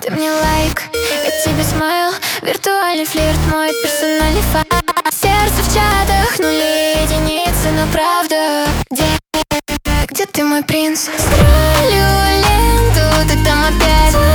Ты мне лайк, я тебе смайл. Виртуальный флирт, мой персональный файл. Сердце в чатах, нули, единицы, но правда. Где ты, мой принц? Стрелю ленту, ты там опять.